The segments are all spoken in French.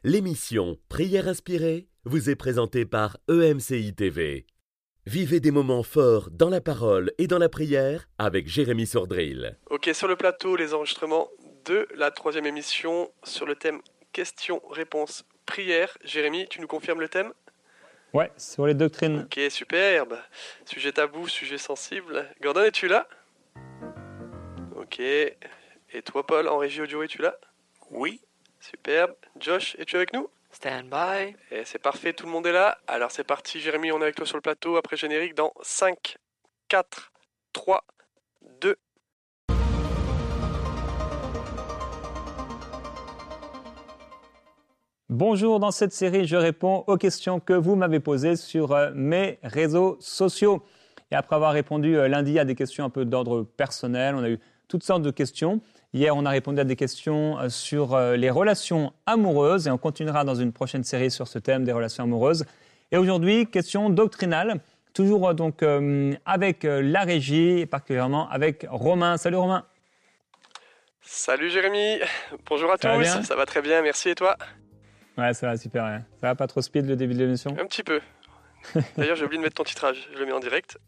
L'émission Prière inspirée vous est présentée par EMCI TV. Vivez des moments forts dans la parole et dans la prière avec Jérémy Sordrill. Ok, sur le plateau, les enregistrements de la 3e émission sur le thème questions-réponses prière. Jérémy, tu nous confirmes le thème ? Ouais, sur les doctrines. Ok, superbe. Sujet tabou, sujet sensible. Gordon, es-tu là ? Ok. Et toi, Paul, en régie audio, es-tu là ? Oui. Superbe. Josh, es-tu avec nous ? Stand by. Et c'est parfait, tout le monde est là. Alors c'est parti, Jérémy, on est avec toi sur le plateau. Après générique dans 5, 4, 3, 2. Bonjour, dans cette série, je réponds aux questions que vous m'avez posées sur mes réseaux sociaux. Et après avoir répondu lundi à des questions un peu d'ordre personnel, on a eu toutes sortes de questions. Hier, on a répondu à des questions sur les relations amoureuses et on continuera dans une prochaine série sur ce thème des relations amoureuses. Et aujourd'hui, question doctrinale, toujours donc avec la régie et particulièrement avec Romain. Salut Romain. Salut Jérémy, bonjour à Ça va tous, bien ? Ça va très bien, merci et toi ? Ouais, ça va super. Ouais. Ça va pas trop speed le début de l'émission ? Un petit peu. D'ailleurs, j'ai oublié de mettre ton titrage, je le mets en direct.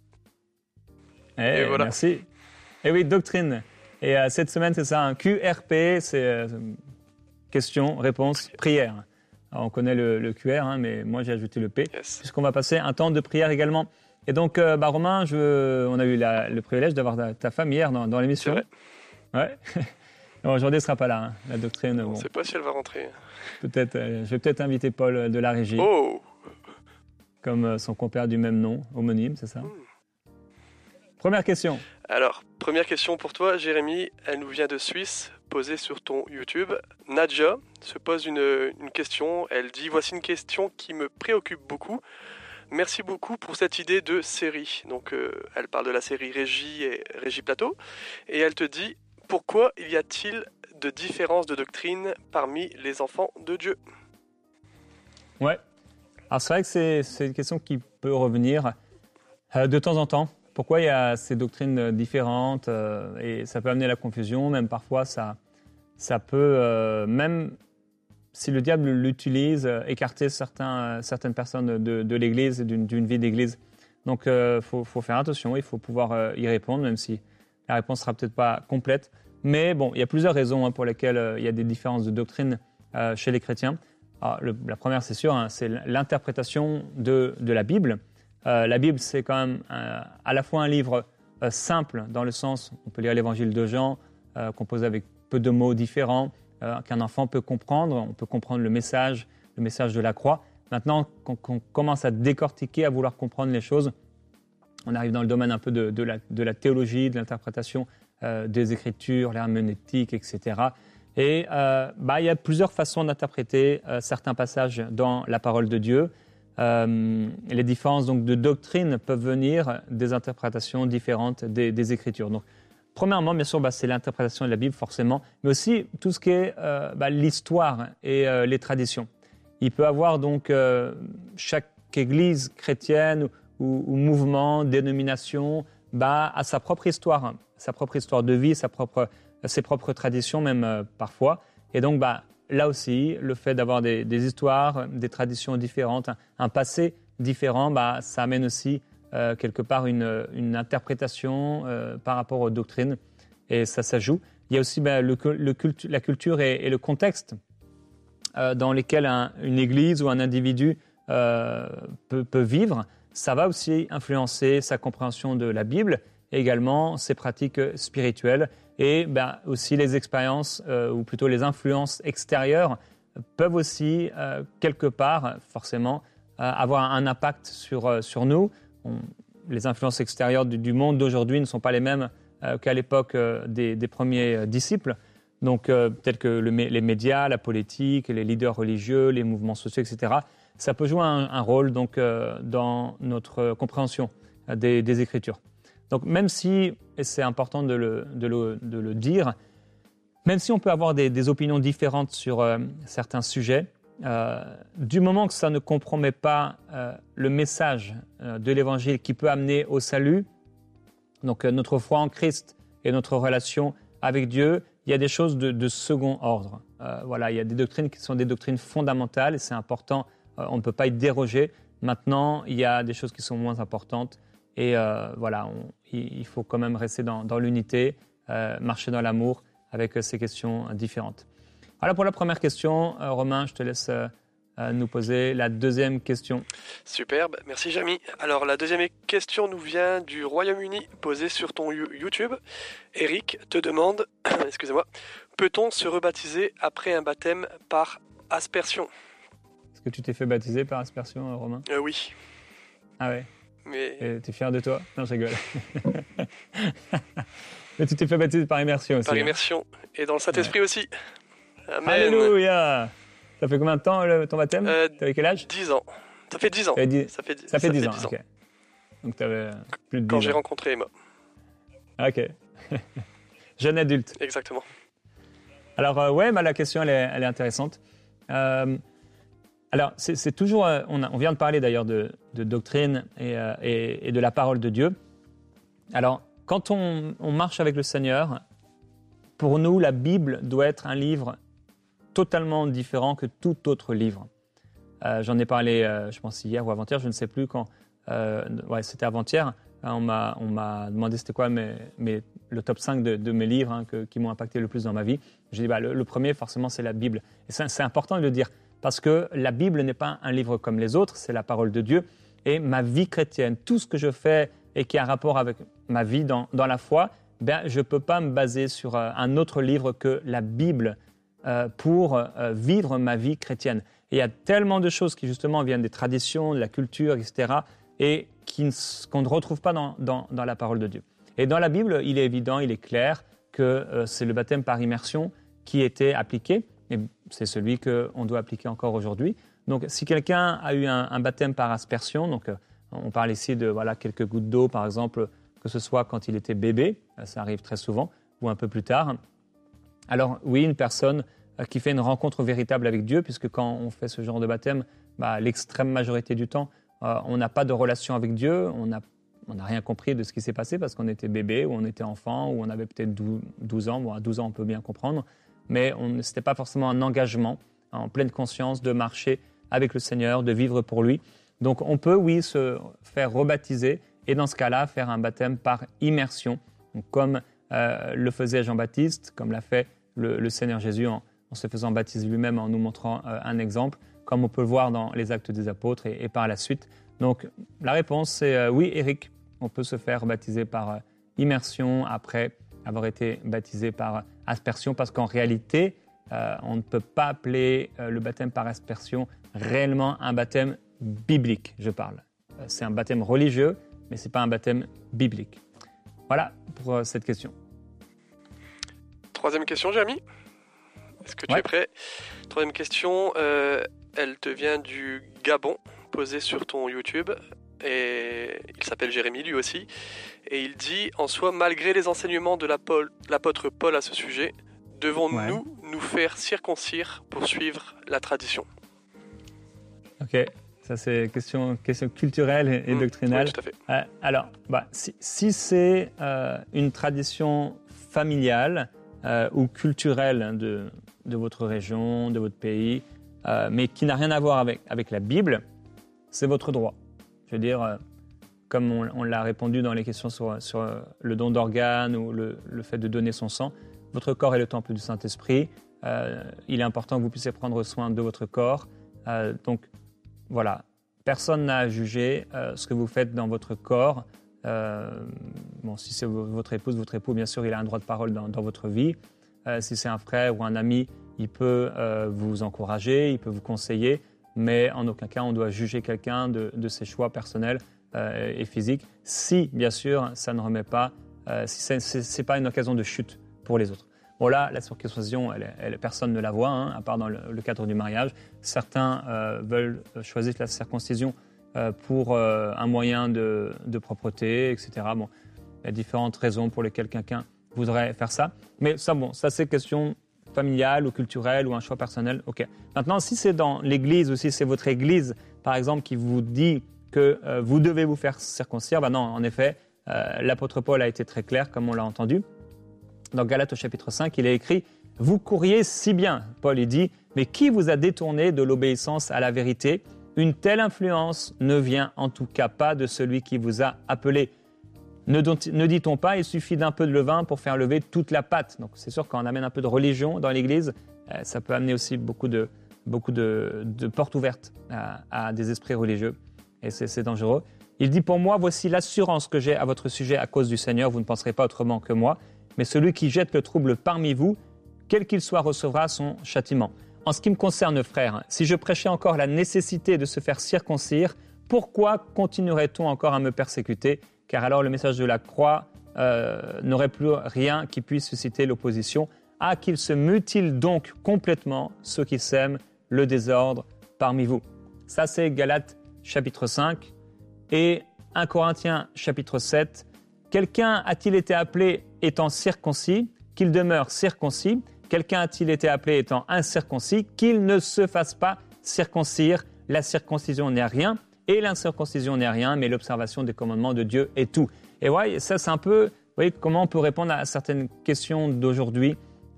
Et voilà. Merci. Et oui, doctrine. Et cette semaine, c'est ça, un QRP, c'est question, réponse, prière. Alors, on connaît le QR, hein, mais moi j'ai ajouté le P, Yes. puisqu'on va passer un temps de prière également. Et donc, Romain, on a eu le privilège d'avoir ta femme hier dans l'émission. C'est vrai. Ouais. Bon, aujourd'hui, elle ne sera pas là, hein, la doctrine. On Bon, ne sait pas si elle va rentrer. je vais peut-être inviter Paul de la régie, Oh, comme son compère du même nom, homonyme, c'est ça ? Première question. alors, première question pour toi, Jérémy. Elle nous vient de Suisse, posée sur ton YouTube. Nadja se pose une question. Elle dit « Voici une question qui me préoccupe beaucoup. Merci beaucoup pour cette idée de série. » Donc, elle parle de la série Régie et Régie Plateau. Et elle te dit « Pourquoi y a-t-il de différences de doctrine parmi les enfants de Dieu ?» Ouais. Alors c'est vrai que c'est une question qui peut revenir de temps en temps. Pourquoi il y a ces doctrines différentes et ça peut amener à la confusion, même parfois ça peut, même si le diable l'utilise, écarter certaines personnes de l'Église et d'une vie d'Église. Donc faut faire attention, il faut pouvoir y répondre, même si la réponse ne sera peut-être pas complète. Mais bon, il y a plusieurs raisons pour lesquelles il y a des différences de doctrine chez les chrétiens. Alors, la première, c'est sûr, hein, c'est l'interprétation de la Bible. La Bible, c'est quand même à la fois un livre simple, dans le sens, on peut lire l'évangile de Jean, composé avec peu de mots différents, qu'un enfant peut comprendre. On peut comprendre le message de la croix. Maintenant, quand on commence à décortiquer, à vouloir comprendre les choses, on arrive dans le domaine un peu de la théologie, de l'interprétation des Écritures, l'herméneutique, etc. Et il y a plusieurs façons d'interpréter certains passages dans la parole de Dieu. Les différences donc, de doctrine peuvent venir des interprétations différentes des Écritures. Donc, premièrement, bien sûr, c'est l'interprétation de la Bible, forcément, mais aussi tout ce qui est l'histoire et les traditions. Il peut y avoir donc chaque église chrétienne ou mouvement, dénomination, a sa propre histoire de vie, ses propres traditions même parfois. Et donc, là aussi, le fait d'avoir des histoires, des traditions différentes, un passé différent, ça amène aussi quelque part une interprétation par rapport aux doctrines. Et ça joue. Il y a aussi la culture et le contexte dans lesquels une église ou un individu peut vivre. Ça va aussi influencer sa compréhension de la Bible et également ses pratiques spirituelles. Et aussi les expériences, ou plutôt les influences extérieures, peuvent aussi, quelque part, forcément, avoir un impact sur nous. Les influences extérieures du monde d'aujourd'hui ne sont pas les mêmes qu'à l'époque des premiers disciples. Donc, tels que les médias, la politique, les leaders religieux, les mouvements sociaux, etc. Ça peut jouer un rôle donc, dans notre compréhension des Écritures. Donc même si, et c'est important de le dire, même si on peut avoir des opinions différentes sur certains sujets, du moment que ça ne compromet pas le message de l'Évangile qui peut amener au salut, donc notre foi en Christ et notre relation avec Dieu, il y a des choses de second ordre. Voilà, il y a des doctrines qui sont des doctrines fondamentales et c'est important, on ne peut pas y déroger. Maintenant, il y a des choses qui sont moins importantes et voilà, il faut quand même rester dans l'unité, marcher dans l'amour avec ces questions différentes. Voilà pour la première question. Romain, je te laisse nous poser la deuxième question. Superbe, merci Jérémy. Alors la deuxième question nous vient du Royaume-Uni, posée sur ton YouTube. Eric te demande, excusez-moi, peut-on se rebaptiser après un baptême par aspersion ? Est-ce que tu t'es fait baptiser par aspersion, Romain ? Oui. Ah ouais. Mais... T'es fier de toi ? Non, je rigole. Mais tu t'es fait baptiser par immersion aussi. Par immersion. Et dans le Saint-Esprit aussi. Amen. Alléluia. Ça fait combien de temps ton baptême ? T'avais quel âge ? 10 ans. Ça fait 10 ans. Ça fait 10 ans. Okay. Donc t'avais plus de 10 ans. Quand j'ai rencontré Emma. Ok. Jeune adulte. Exactement. Alors la question elle est intéressante. Alors c'est toujours, on vient de parler d'ailleurs de doctrine et de la parole de Dieu. Alors quand on marche avec le Seigneur, pour nous la Bible doit être un livre totalement différent que tout autre livre. J'en ai parlé, je pense hier ou avant-hier, je ne sais plus quand. C'était avant-hier. On m'a demandé c'était quoi le top 5 de mes livres qui m'ont impacté le plus dans ma vie. J'ai dit le premier, forcément, c'est la Bible. Et c'est important de le dire parce que la Bible n'est pas un livre comme les autres, c'est la parole de Dieu. Et ma vie chrétienne, tout ce que je fais et qui a un rapport avec ma vie dans la foi, je ne peux pas me baser sur un autre livre que la Bible pour vivre ma vie chrétienne. Et il y a tellement de choses qui justement viennent des traditions, de la culture, etc. et qu'on ne retrouve pas dans la parole de Dieu. Et dans la Bible, il est évident, il est clair que c'est le baptême par immersion qui était appliqué, et c'est celui qu'on doit appliquer encore aujourd'hui. Donc si quelqu'un a eu un baptême par aspersion, donc on parle ici de quelques gouttes d'eau par exemple, que ce soit quand il était bébé, ça arrive très souvent, ou un peu plus tard. Alors oui, une personne qui fait une rencontre véritable avec Dieu, puisque quand on fait ce genre de baptême, l'extrême majorité du temps, on n'a pas de relation avec Dieu, on n'a rien compris de ce qui s'est passé parce qu'on était bébé ou on était enfant ou on avait peut-être 12 ans. Bon, à 12 ans, on peut bien comprendre, mais ce n'était pas forcément un engagement en pleine conscience de marcher avec le Seigneur, de vivre pour lui. Donc on peut, oui, se faire rebaptiser et dans ce cas-là, faire un baptême par immersion, donc, comme le faisait Jean-Baptiste, comme l'a fait le Seigneur Jésus en se faisant baptiser lui-même, en nous montrant un exemple, comme on peut le voir dans les Actes des Apôtres et par la suite. Donc la réponse c'est oui, Eric, on peut se faire baptiser par immersion après avoir été baptisé par aspersion, parce qu'en réalité, on ne peut pas appeler le baptême par aspersion réellement un baptême biblique, je parle. C'est un baptême religieux, mais ce n'est pas un baptême biblique. Voilà pour cette question. Troisième question, Jérémy. Est-ce que tu es prêt ? Troisième question, elle te vient du Gabon, posée sur ton YouTube. Et il s'appelle Jérémy, lui aussi. Et il dit, en soi, malgré les enseignements de l'apôtre Paul à ce sujet, devons-nous nous faire circoncire pour suivre la tradition ? Ok, ça c'est question culturelle et doctrinale. Oui, tout à fait. Alors, si c'est une tradition familiale ou culturelle de votre région, de votre pays, mais qui n'a rien à voir avec la Bible, c'est votre droit. Je veux dire, comme on l'a répondu dans les questions sur le don d'organes ou le fait de donner son sang, votre corps est le temple du Saint-Esprit. Il est important que vous puissiez prendre soin de votre corps. Donc, voilà, personne n'a à juger ce que vous faites dans votre corps. Si c'est votre épouse, votre époux, bien sûr, il a un droit de parole dans votre vie. Si c'est un frère ou un ami, il peut vous encourager, il peut vous conseiller, mais en aucun cas on doit juger quelqu'un de ses choix personnels et physiques, si bien sûr ça ne remet pas, si ce n'est pas une occasion de chute pour les autres. Bon là, la circoncision, personne ne la voit, à part dans le cadre du mariage. Certains veulent choisir la circoncision pour un moyen de propreté, etc. Bon, il y a différentes raisons pour lesquelles quelqu'un voudrait faire ça, mais ça c'est question familiale ou culturelle ou un choix personnel, ok. Maintenant, si c'est dans l'église ou si c'est votre église, par exemple, qui vous dit que vous devez vous faire circoncire, non, en effet, l'apôtre Paul a été très clair, comme on l'a entendu. dans Galates au chapitre 5, il est écrit « Vous courriez si bien », Paul il dit, « mais qui vous a détourné de l'obéissance à la vérité ? Une telle influence ne vient en tout cas pas de celui qui vous a appelé. Ne dit-on pas, il suffit d'un peu de levain pour faire lever toute la pâte ?» Donc c'est sûr, quand on amène un peu de religion dans l'Église, ça peut amener aussi beaucoup de portes ouvertes à des esprits religieux, et c'est dangereux. Il dit « Pour moi, voici l'assurance que j'ai à votre sujet à cause du Seigneur, vous ne penserez pas autrement que moi, mais celui qui jette le trouble parmi vous, quel qu'il soit, recevra son châtiment. En ce qui me concerne, frères, si je prêchais encore la nécessité de se faire circoncire, pourquoi continuerait-on encore à me persécuter ? Car alors le message de la croix n'aurait plus rien qui puisse susciter l'opposition. Ah, qu'il se mutile donc complètement ceux qui sèment le désordre parmi vous. » Ça, c'est Galates chapitre 5 et 1 Corinthiens chapitre 7. « Quelqu'un a-t-il été appelé étant circoncis, qu'il demeure circoncis ? Quelqu'un a-t-il été appelé étant incirconcis, qu'il ne se fasse pas circoncire ? La circoncision n'est rien et l'incirconcision n'est rien, mais l'observation des commandements de Dieu est tout. » Et ouais, ça c'est un peu, vous voyez, comment on peut répondre à certaines questions d'aujourd'hui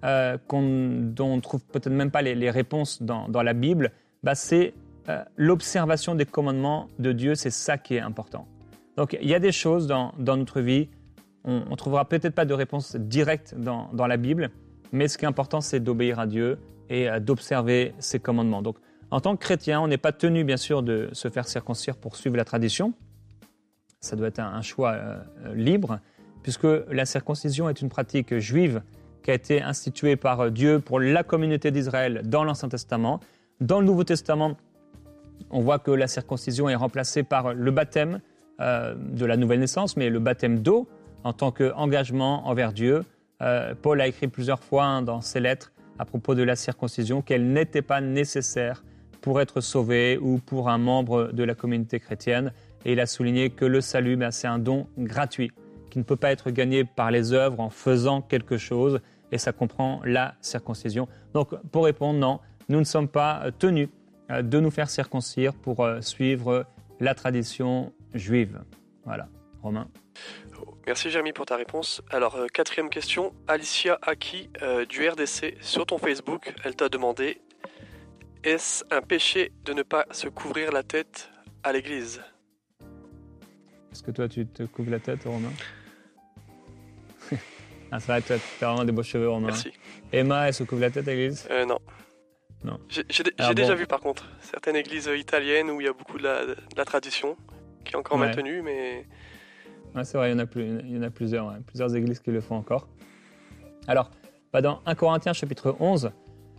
dont on ne trouve peut-être même pas les réponses dans la Bible. C'est l'observation des commandements de Dieu, c'est ça qui est important. Donc il y a des choses dans notre vie, on ne trouvera peut-être pas de réponse directe dans la Bible, mais ce qui est important, c'est d'obéir à Dieu et d'observer ses commandements. Donc, en tant que chrétien, on n'est pas tenu, bien sûr, de se faire circoncire pour suivre la tradition. Ça doit être un choix libre, puisque la circoncision est une pratique juive qui a été instituée par Dieu pour la communauté d'Israël dans l'Ancien Testament. Dans le Nouveau Testament, on voit que la circoncision est remplacée par le baptême de la nouvelle naissance, mais le baptême d'eau en tant qu'engagement envers Dieu. Paul a écrit plusieurs fois dans ses lettres à propos de la circoncision qu'elle n'était pas nécessaire pour être sauvé ou pour un membre de la communauté chrétienne. Et il a souligné que le salut, c'est un don gratuit qui ne peut pas être gagné par les œuvres en faisant quelque chose. Et ça comprend la circoncision. Donc, pour répondre, non, nous ne sommes pas tenus de nous faire circoncire pour suivre la tradition juive. Voilà, Romain. Merci Jérémy pour ta réponse. Alors, quatrième question, Alicia Aki du RDC sur ton Facebook, elle t'a demandé « Est-ce un péché de ne pas se couvrir la tête à l'église ?» Est-ce que toi tu te couvres la tête, Romain? C'est vrai, tu as vraiment des beaux cheveux, Romain. Merci. Emma, elle se couvre la tête à l'église? Non. J'ai déjà vu par contre certaines églises italiennes où il y a beaucoup de la tradition qui est encore maintenue, mais... Ouais, c'est vrai, il y en a plusieurs, plusieurs églises qui le font encore. Alors, dans 1 Corinthiens chapitre 11,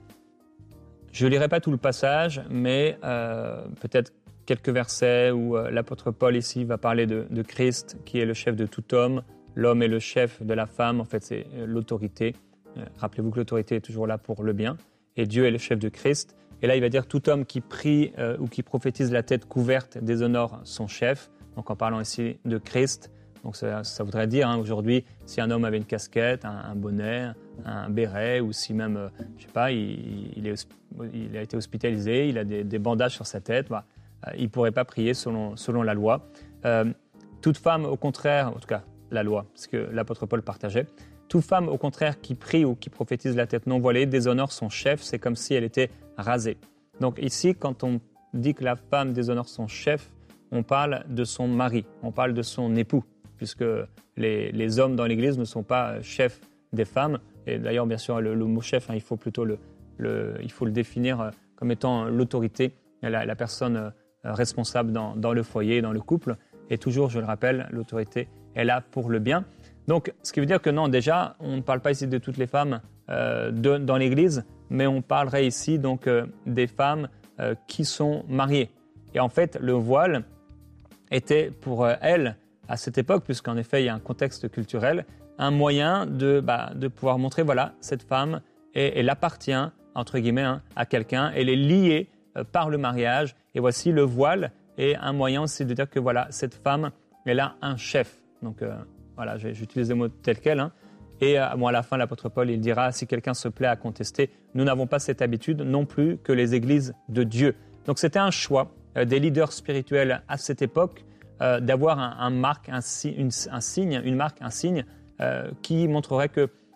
je ne lirai pas tout le passage, mais peut-être quelques versets où l'apôtre Paul ici va parler de Christ, qui est le chef de tout homme. L'homme est le chef de la femme, en fait c'est l'autorité. Rappelez-vous que l'autorité est toujours là pour le bien. Et Dieu est le chef de Christ. Et là, il va dire tout homme qui prie ou qui prophétise la tête couverte déshonore son chef. Donc en parlant ici de Christ. Donc ça voudrait dire aujourd'hui, si un homme avait une casquette, un bonnet, un béret, ou si même, je sais pas, il a été hospitalisé, il a des bandages sur sa tête, il ne pourrait pas prier selon la loi. Toute femme, au contraire, en tout cas la loi, ce que l'apôtre Paul partageait, toute femme, au contraire, qui prie ou qui prophétise la tête non voilée, déshonore son chef, c'est comme si elle était rasée. Donc ici, quand on dit que la femme déshonore son chef, on parle de son mari, on parle de son époux, puisque les hommes dans l'Église ne sont pas chefs des femmes. Et d'ailleurs, bien sûr, le mot chef, il faut plutôt il faut le définir comme étant l'autorité, la personne responsable dans le foyer, dans le couple. Et toujours, je le rappelle, l'autorité est là pour le bien. Donc, ce qui veut dire que non, déjà, on ne parle pas ici de toutes les femmes dans l'Église, mais on parlerait ici donc des femmes qui sont mariées. Et en fait, le voile était pour elles, à cette époque, puisqu'en effet, il y a un contexte culturel, un moyen de pouvoir montrer, voilà, cette femme, elle appartient, entre guillemets, à quelqu'un, elle est liée par le mariage. Et voici, le voile est un moyen aussi de dire que, voilà, cette femme, elle a un chef. Donc, voilà, j'utilise les mots tels quels. Et à la fin, l'apôtre Paul, il dira, si quelqu'un se plaît à contester, nous n'avons pas cette habitude non plus que les églises de Dieu. Donc, c'était un choix des leaders spirituels à cette époque, d'avoir une marque, un signe qui montrerait que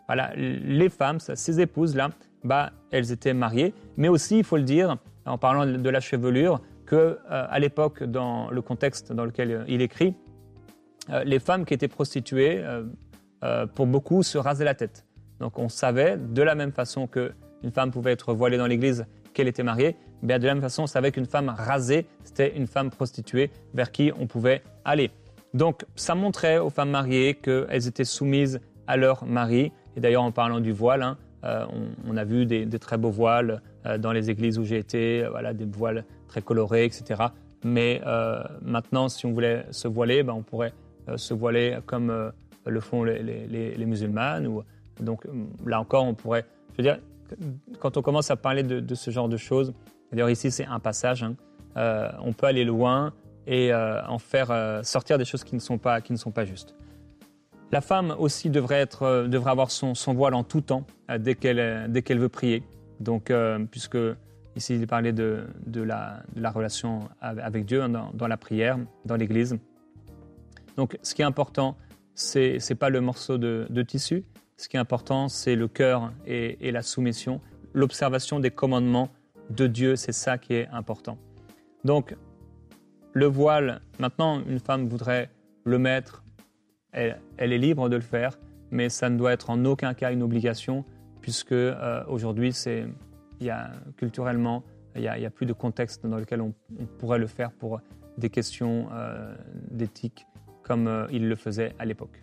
voilà, les femmes, ces épouses-là, elles étaient mariées. Mais aussi, il faut le dire, en parlant de la chevelure, qu'à l'époque, dans le contexte dans lequel il écrit, les femmes qui étaient prostituées, pour beaucoup, se rasaient la tête. Donc on savait, de la même façon qu'une femme pouvait être voilée dans l'église, qu'elle était mariée, bien de la même façon, on savait qu'une femme rasée, c'était une femme prostituée vers qui on pouvait aller. Donc ça montrait aux femmes mariées qu'elles étaient soumises à leur mari. Et d'ailleurs, en parlant du voile, on a vu des très beaux voiles dans les églises où j'ai été, voilà, des voiles très colorés, etc. Mais maintenant, si on voulait se voiler, on pourrait se voiler comme le font les musulmanes. Donc là encore, on pourrait... Je veux dire, quand on commence à parler de ce genre de choses, d'ailleurs ici c'est un passage, on peut aller loin et en faire sortir des choses qui ne sont pas justes. La femme aussi devrait avoir son voile en tout temps, dès qu'elle veut prier. Donc, puisque ici il parlait de la relation avec Dieu dans la prière, dans l'église. Donc ce qui est important, c'est pas le morceau de tissu. Ce qui est important, c'est le cœur et la soumission, l'observation des commandements de Dieu, c'est ça qui est important. Donc, le voile, maintenant, une femme voudrait le mettre, elle est libre de le faire, mais ça ne doit être en aucun cas une obligation, puisque aujourd'hui, culturellement, il n'y a plus de contexte dans lequel on pourrait le faire pour des questions d'éthique, comme il le faisait à l'époque.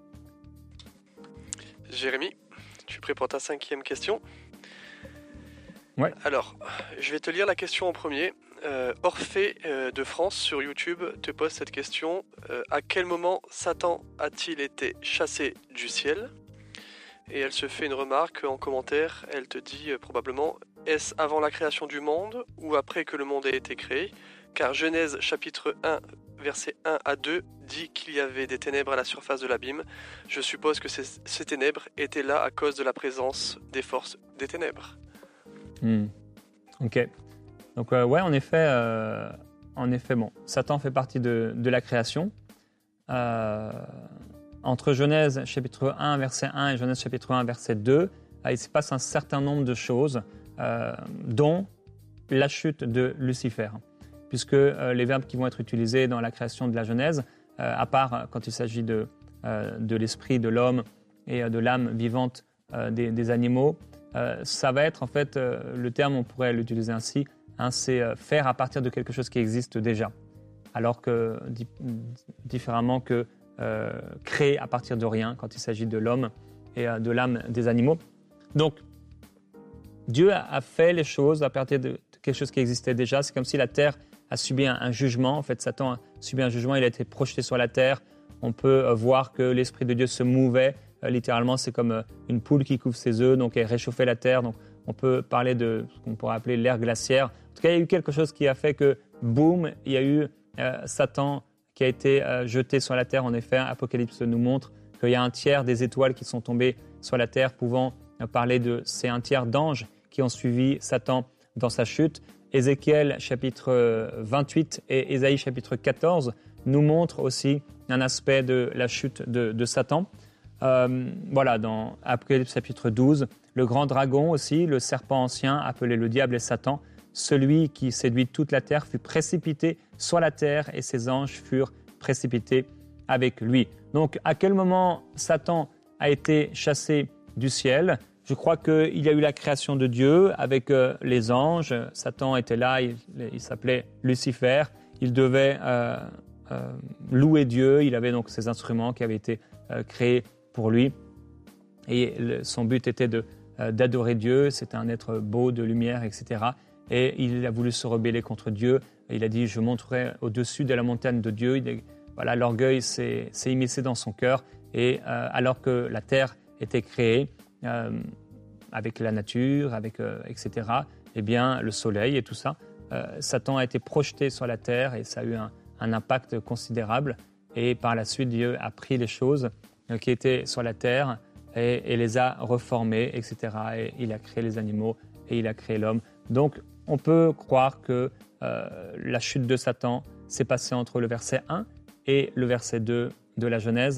Jérémy, tu es prêt pour ta 5e question? Ouais. Alors, je vais te lire la question en premier. Orphée de France sur YouTube te pose cette question. À quel moment Satan a-t-il été chassé du ciel? Et elle se fait une remarque en commentaire. Elle te dit probablement, est-ce avant la création du monde ou après que le monde ait été créé? Car Genèse chapitre 1, versets 1 à 2 dit qu'il y avait des ténèbres à la surface de l'abîme. Je suppose que ces ténèbres étaient là à cause de la présence des forces des ténèbres. Ok. Donc ouais, en effet, bon, Satan fait partie de la création. Entre Genèse chapitre 1, verset 1 et Genèse chapitre 1, verset 2, il se passe un certain nombre de choses, dont la chute de Lucifer. Puisque les verbes qui vont être utilisés dans la création de la Genèse, à part quand il s'agit de l'esprit de l'homme et de l'âme vivante des animaux, ça va être en fait, le terme on pourrait l'utiliser ainsi, c'est faire à partir de quelque chose qui existe déjà, alors que différemment que créer à partir de rien quand il s'agit de l'homme et de l'âme des animaux. Donc Dieu a fait les choses à partir de quelque chose qui existait déjà. C'est comme si la terre a subi un jugement. En fait, Satan a subi un jugement, il a été projeté sur la terre. On peut voir que l'Esprit de Dieu se mouvait. Littéralement, c'est comme une poule qui couvre ses œufs, donc elle réchauffait la terre. Donc, on peut parler de ce qu'on pourrait appeler l'ère glaciaire. En tout cas, il y a eu quelque chose qui a fait que, boum, il y a eu Satan qui a été jeté sur la terre. En effet, Apocalypse nous montre qu'il y a un tiers des étoiles qui sont tombées sur la terre, pouvant parler c'est un tiers d'anges qui ont suivi Satan dans sa chute. Ézéchiel chapitre 28 et Ésaïe chapitre 14 nous montrent aussi un aspect de la chute de Satan. Voilà, dans Apocalypse chapitre 12, le grand dragon aussi, le serpent ancien appelé le diable et Satan, celui qui séduit toute la terre, fut précipité sur la terre et ses anges furent précipités avec lui. Donc à quel moment Satan a été chassé du ciel? Je crois qu'il y a eu la création de Dieu avec les anges. Satan était là, il s'appelait Lucifer. Il devait louer Dieu. Il avait donc ses instruments qui avaient été créés pour lui. Et son but était d'adorer Dieu. C'était un être beau, de lumière, etc. Et il a voulu se rebeller contre Dieu. Il a dit, je monterai au-dessus de la montagne de Dieu. Voilà, l'orgueil s'est immiscé dans son cœur. Et alors que la terre était créée, avec la nature, etc., eh bien, le soleil et tout ça, Satan a été projeté sur la terre et ça a eu un impact considérable. Et par la suite, Dieu a pris les choses qui étaient sur la terre et les a reformées, etc. Et il a créé les animaux et il a créé l'homme. Donc, on peut croire que la chute de Satan s'est passée entre le verset 1 et le verset 2 de la Genèse.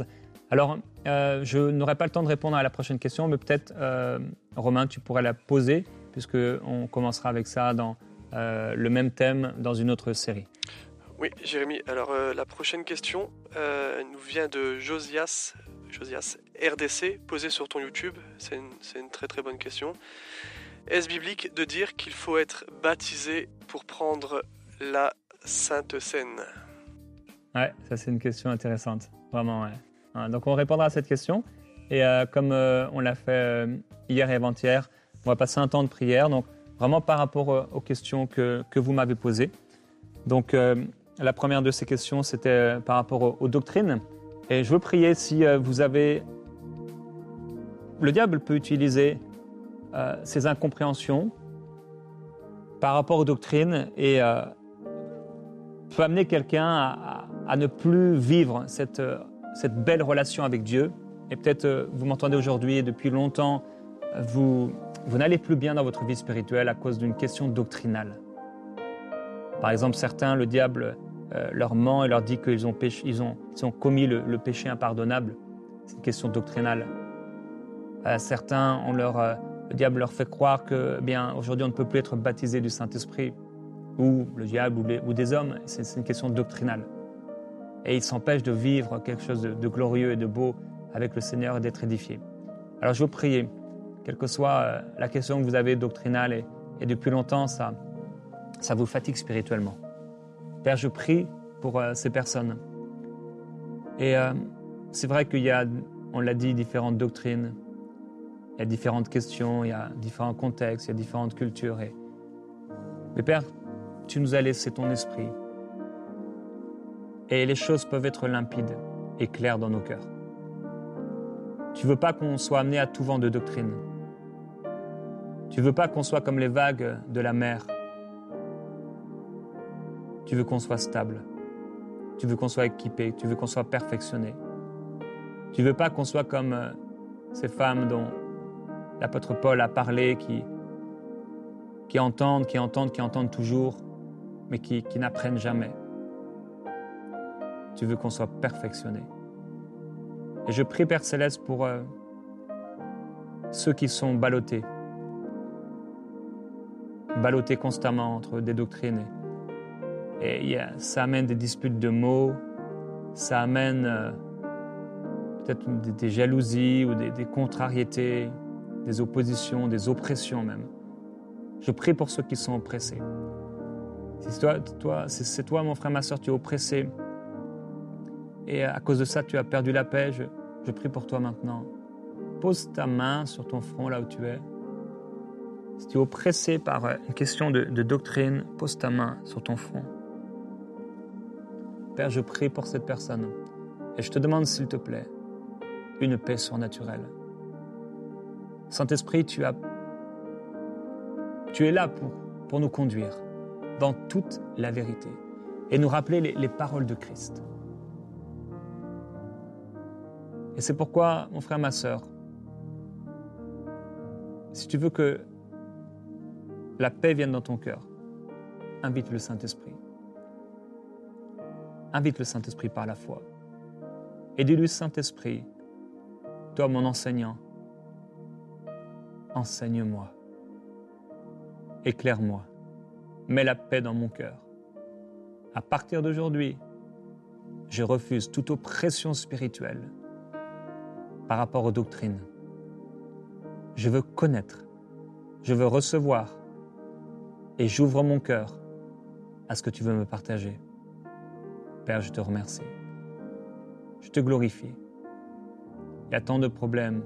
Alors, je n'aurai pas le temps de répondre à la prochaine question, mais peut-être, Romain, tu pourrais la poser, puisqu'on commencera avec ça dans le même thème dans une autre série. Oui, Jérémy. Alors, la prochaine question nous vient de Josias RDC, posée sur ton YouTube. C'est une très très bonne question. Est-ce biblique de dire qu'il faut être baptisé pour prendre la Sainte Seine? Ouais, ça c'est une question intéressante, vraiment, ouais. Donc on répondra à cette question, et comme on l'a fait hier et avant-hier, on va passer un temps de prière, donc vraiment par rapport aux questions que vous m'avez posées. Donc la première de ces questions, c'était par rapport aux doctrines, et je veux prier si vous avez... Le diable peut utiliser ces incompréhensions par rapport aux doctrines et peut amener quelqu'un à ne plus vivre cette belle relation avec Dieu. Et peut-être vous m'entendez aujourd'hui et depuis longtemps, vous n'allez plus bien dans votre vie spirituelle à cause d'une question doctrinale. Par exemple, certains, le diable leur ment et leur dit qu'ils ont, ils ont commis le péché impardonnable. C'est une question doctrinale. Certains, le diable leur fait croire que aujourd'hui on ne peut plus être baptisé du Saint-Esprit, ou le diable ou des hommes. C'est une question doctrinale. Et ils s'empêchent de vivre quelque chose de glorieux et de beau avec le Seigneur et d'être édifiés. Alors je veux prier, quelle que soit la question que vous avez doctrinale et depuis longtemps ça vous fatigue spirituellement. Père, je prie pour ces personnes. Et c'est vrai qu'il y a, on l'a dit, différentes doctrines, il y a différentes questions, il y a différents contextes, il y a différentes cultures. Mais Père, tu nous as laissé ton esprit. Et les choses peuvent être limpides et claires dans nos cœurs. Tu ne veux pas qu'on soit amené à tout vent de doctrine. Tu ne veux pas qu'on soit comme les vagues de la mer. Tu veux qu'on soit stable. Tu veux qu'on soit équipé. Tu veux qu'on soit perfectionné. Tu ne veux pas qu'on soit comme ces femmes dont l'apôtre Paul a parlé, qui entendent toujours, mais qui n'apprennent jamais. Tu veux qu'on soit perfectionné. Et je prie, Père Céleste, pour ceux qui sont ballottés constamment entre des doctrines. Et ça amène des disputes de mots, ça amène peut-être des jalousies ou des contrariétés, des oppositions, des oppressions même. Je prie pour ceux qui sont oppressés. Si c'est toi, mon frère, ma soeur, tu es oppressé, et à cause de ça, tu as perdu la paix, je prie pour toi maintenant. Pose ta main sur ton front, là où tu es. Si tu es oppressé par une question de doctrine, pose ta main sur ton front. Père, je prie pour cette personne. Et je te demande, s'il te plaît, une paix surnaturelle. Saint-Esprit, tu es là pour nous conduire dans toute la vérité et nous rappeler les paroles de Christ. Et c'est pourquoi, mon frère, ma sœur, si tu veux que la paix vienne dans ton cœur, invite le Saint-Esprit. Invite le Saint-Esprit par la foi. Et dis-lui, Saint-Esprit, toi mon enseignant, enseigne-moi, éclaire-moi, mets la paix dans mon cœur. À partir d'aujourd'hui, je refuse toute oppression spirituelle par rapport aux doctrines. Je veux connaître, je veux recevoir et j'ouvre mon cœur à ce que tu veux me partager. Père, je te remercie. Je te glorifie. Il y a tant de problèmes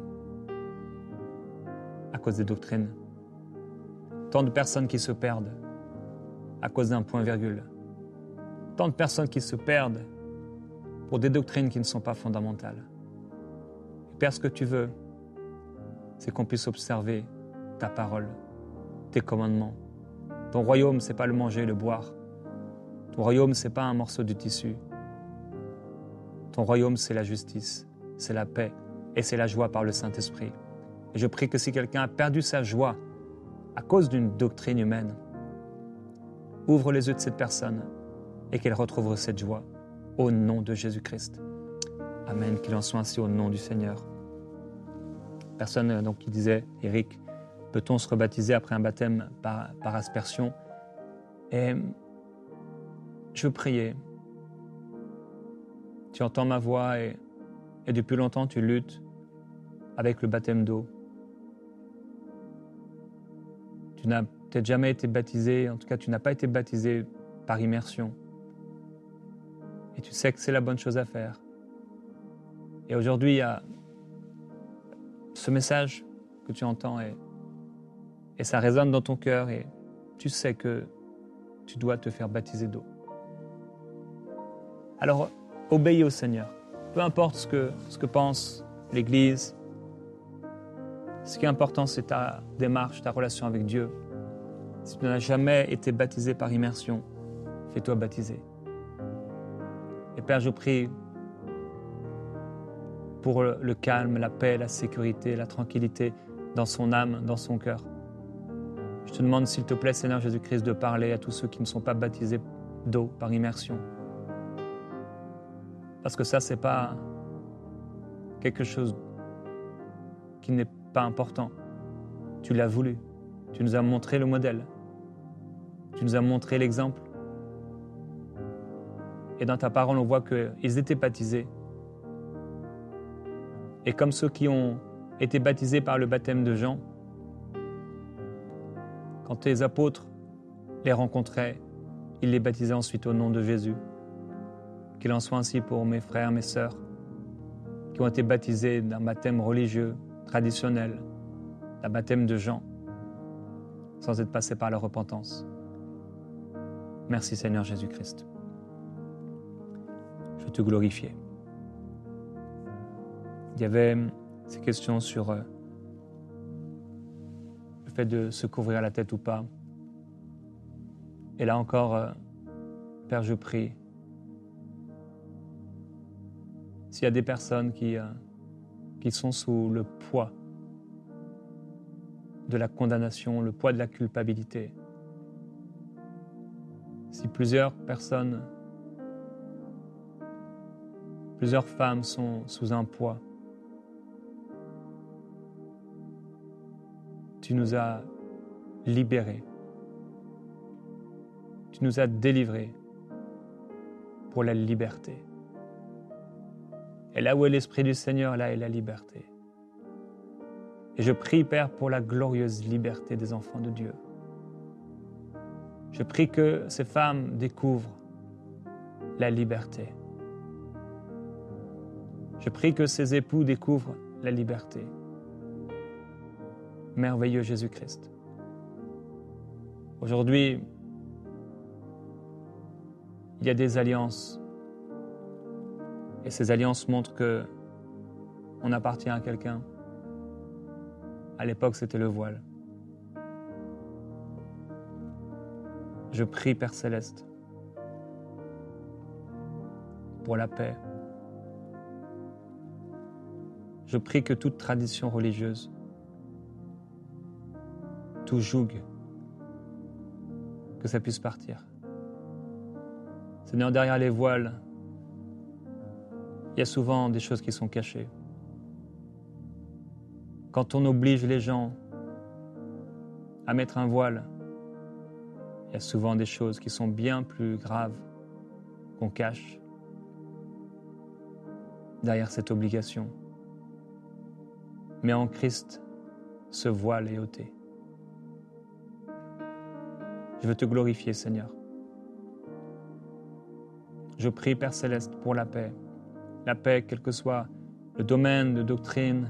à cause des doctrines. Tant de personnes qui se perdent à cause d'un point-virgule. Tant de personnes qui se perdent pour des doctrines qui ne sont pas fondamentales. Père, ce que tu veux, c'est qu'on puisse observer ta parole, tes commandements. Ton royaume, ce n'est pas le manger et le boire. Ton royaume, ce n'est pas un morceau de tissu. Ton royaume, c'est la justice, c'est la paix et c'est la joie par le Saint-Esprit. Et je prie que si quelqu'un a perdu sa joie à cause d'une doctrine humaine, ouvre les yeux de cette personne et qu'elle retrouve cette joie au nom de Jésus-Christ. Amen, qu'il en soit ainsi au nom du Seigneur. Personne donc qui disait, Eric, peut-on se rebaptiser après un baptême par aspersion? Et je veux prier. Tu entends ma voix et depuis longtemps tu luttes avec le baptême d'eau. Tu n'as peut-être jamais été baptisé, en tout cas tu n'as pas été baptisé par immersion. Et tu sais que c'est la bonne chose à faire. Et aujourd'hui, il y a ce message que tu entends et ça résonne dans ton cœur et tu sais que tu dois te faire baptiser d'eau. Alors, obéis au Seigneur. Peu importe ce que pense l'Église, ce qui est important, c'est ta démarche, ta relation avec Dieu. Si tu n'as jamais été baptisé par immersion, fais-toi baptiser. Et Père, je prie pour le calme, la paix, la sécurité, la tranquillité dans son âme, dans son cœur. Je te demande, s'il te plaît, Seigneur Jésus-Christ, de parler à tous ceux qui ne sont pas baptisés d'eau par immersion. Parce que ça, c'est pas quelque chose qui n'est pas important. Tu l'as voulu. Tu nous as montré le modèle. Tu nous as montré l'exemple. Et dans ta parole, on voit qu'ils étaient baptisés. Et comme ceux qui ont été baptisés par le baptême de Jean, quand les apôtres les rencontraient, ils les baptisaient ensuite au nom de Jésus. Qu'il en soit ainsi pour mes frères, mes sœurs, qui ont été baptisés d'un baptême religieux, traditionnel, d'un baptême de Jean, sans être passés par la repentance. Merci Seigneur Jésus-Christ. Je veux te glorifier. Il y avait ces questions sur le fait de se couvrir la tête ou pas. Et là encore, Père, je prie. S'il y a des personnes qui sont sous le poids de la condamnation, le poids de la culpabilité, si plusieurs personnes, plusieurs femmes sont sous un poids, tu nous as libérés, tu nous as délivrés pour la liberté. Et là où est l'Esprit du Seigneur, là est la liberté. Et je prie, Père, pour la glorieuse liberté des enfants de Dieu. Je prie que ces femmes découvrent la liberté. Je prie que ces époux découvrent la liberté. Merveilleux Jésus-Christ. Aujourd'hui, il y a des alliances. Et ces alliances montrent qu'on appartient à quelqu'un. À l'époque, c'était le voile. Je prie, Père Céleste, pour la paix. Je prie que toute tradition religieuse, tout joug, que ça puisse partir. Seigneur, derrière les voiles, il y a souvent des choses qui sont cachées. Quand on oblige les gens à mettre un voile, il y a souvent des choses qui sont bien plus graves qu'on cache derrière cette obligation. Mais en Christ, ce voile est ôté. Je veux te glorifier, Seigneur. Je prie, Père Céleste, pour la paix. La paix, quel que soit le domaine de doctrine.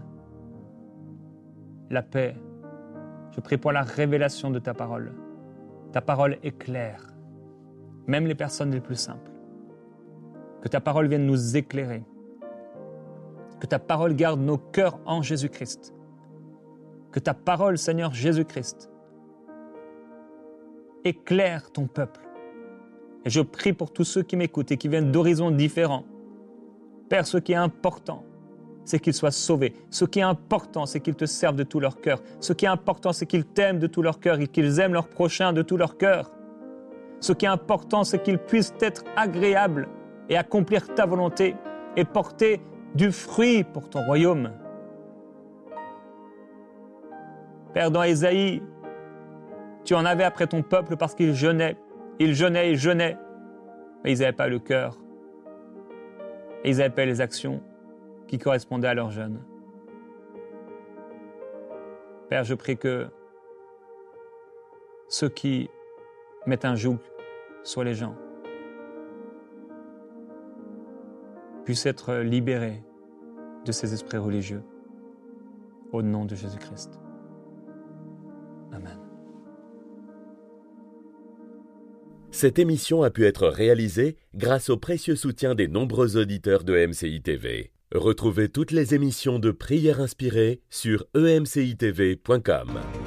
La paix. Je prie pour la révélation de ta parole. Ta parole est claire. Même les personnes les plus simples. Que ta parole vienne nous éclairer. Que ta parole garde nos cœurs en Jésus-Christ. Que ta parole, Seigneur Jésus-Christ, éclaire ton peuple. Et je prie pour tous ceux qui m'écoutent et qui viennent d'horizons différents. Père, ce qui est important, c'est qu'ils soient sauvés. Ce qui est important, c'est qu'ils te servent de tout leur cœur. Ce qui est important, c'est qu'ils t'aiment de tout leur cœur et qu'ils aiment leur prochain de tout leur cœur. Ce qui est important, c'est qu'ils puissent être agréables et accomplir ta volonté et porter du fruit pour ton royaume. Père, dans Ésaïe, tu en avais après ton peuple parce qu'ils jeûnaient. Ils jeûnaient et jeûnaient, mais ils n'avaient pas le cœur. Et ils n'avaient pas les actions qui correspondaient à leur jeûne. Père, je prie que ceux qui mettent un joug sur les gens puissent être libérés de ces esprits religieux. Au nom de Jésus-Christ. Amen. Cette émission a pu être réalisée grâce au précieux soutien des nombreux auditeurs de MCI TV. Retrouvez toutes les émissions de Prières inspirées sur emcitv.com.